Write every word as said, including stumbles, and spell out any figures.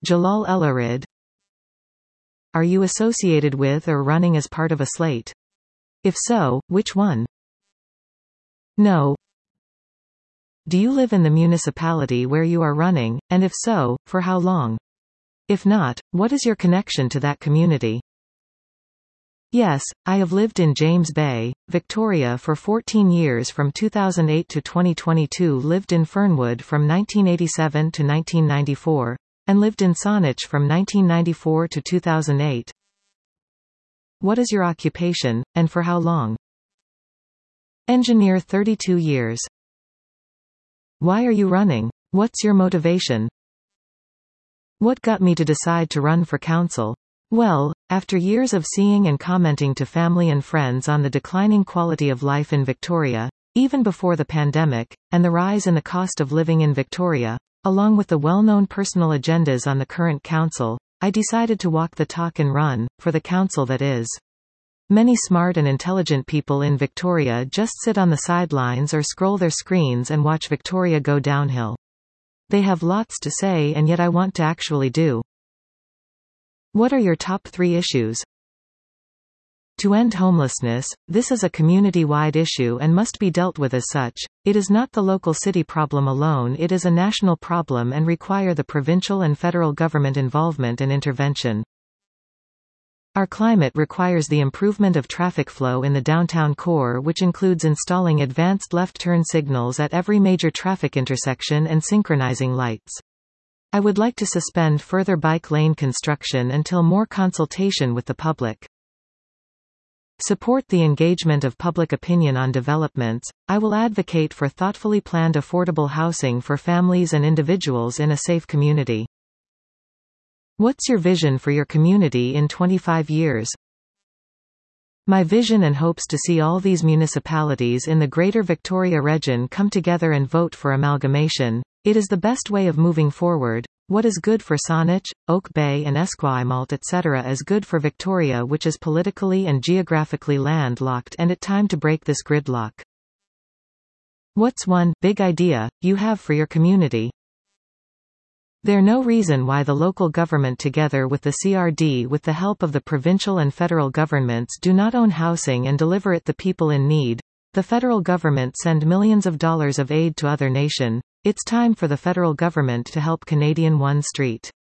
Jalal El-Arid. Are you associated with or running as part of a slate? If so, which one? No. Do you live in the municipality where you are running, and if so, for how long? If not, what is your connection to that community? Yes, I have lived in James Bay, Victoria for fourteen years from two thousand eight to twenty twenty-two, lived in Fernwood from nineteen eighty-seven to nineteen ninety-four, and lived in Saanich from nineteen ninety-four to two thousand eight. What is your occupation, and for how long? Engineer, thirty-two years. Why are you running? What's your motivation? What got me to decide to run for council? Well, after years of seeing and commenting to family and friends on the declining quality of life in Victoria, even before the pandemic, and the rise in the cost of living in Victoria, along with the well-known personal agendas on the current council, I decided to walk the talk and run, for the council that is. Many smart and intelligent people in Victoria just sit on the sidelines or scroll their screens and watch Victoria go downhill. They have lots to say, and yet I want to actually do. What are your top three issues? To end homelessness, this is a community-wide issue and must be dealt with as such. It is not the local city problem alone, it is a national problem and require the provincial and federal government involvement and intervention. Our climate requires the improvement of traffic flow in the downtown core, which includes installing advanced left turn signals at every major traffic intersection and synchronizing lights. I would like to suspend further bike lane construction until more consultation with the public. Support the engagement of public opinion on developments. I will advocate for thoughtfully planned affordable housing for families and individuals in a safe community. What's your vision for your community in twenty-five years? My vision and hopes to see all these municipalities in the Greater Victoria region come together and vote for amalgamation. It is the best way of moving forward. What is good for Saanich, Oak Bay and Esquimalt et cetera is good for Victoria, which is politically and geographically landlocked, and it time to break this gridlock. What's one big idea you have for your community? There no reason why the local government together with the C R D with the help of the provincial and federal governments do not own housing and deliver it the people in need. The federal government send millions of dollars of aid to other nation. It's time for the federal government to help Canadian One Street.